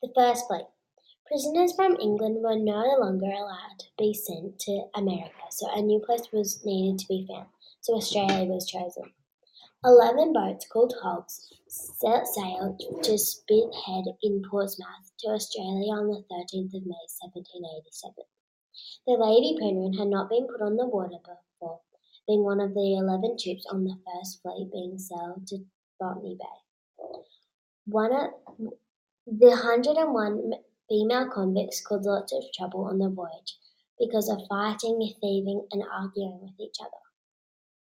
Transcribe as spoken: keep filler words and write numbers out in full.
The first flight. Prisoners from England were no longer allowed to be sent to America, so a new place was needed to be found. So Australia was chosen. Eleven boats called hogs set sail to Spithead in Portsmouth to Australia on the thirteenth of May, seventeen eighty-seven. The Lady Penrhyn had not been put on the water before, being one of the eleven ships on the first fleet being sailed to Botany Bay. One of the one hundred and one female convicts caused lots of trouble on the voyage because of fighting, thieving, and arguing with each other.